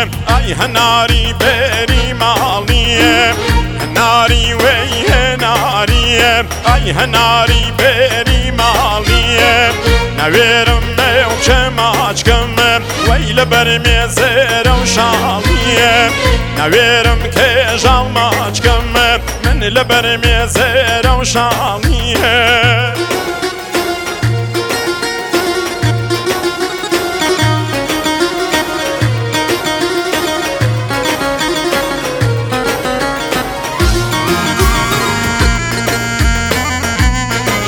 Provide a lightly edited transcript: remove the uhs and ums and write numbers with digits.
ئای هەناری بێری ماڵیە هەناری وەی هێناریە ئای هەناری بێری ماڵیە نەوێرم نێو کەماچکەم وەی لەبەر مێزێرە و شاڵیە نەوێرم کێژاڵ ماچکەم من لەبەر مێزێرە و شاڵیە